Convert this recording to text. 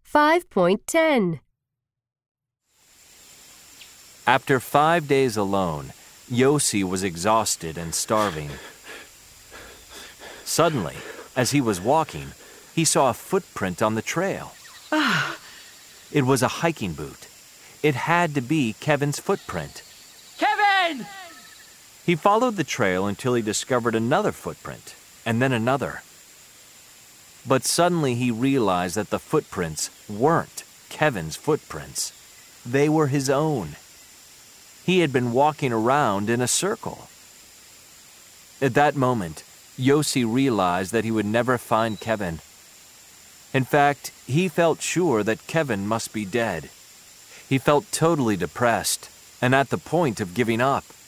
5.10. After 5 days alone, Yossi was exhausted and starving. Suddenly, as he was walking, he saw a footprint on the trail. It was a hiking boot. It had to be Kevin's footprint. Kevin! He followed the trail until he discovered another footprint, and then another. But suddenly he realized that the footprints weren't Kevin's footprints. They were his own. He had been walking around in a circle. At that moment, Yossi realized that he would never find Kevin. In fact, he felt sure that Kevin must be dead. He felt totally depressed and at the point of giving up.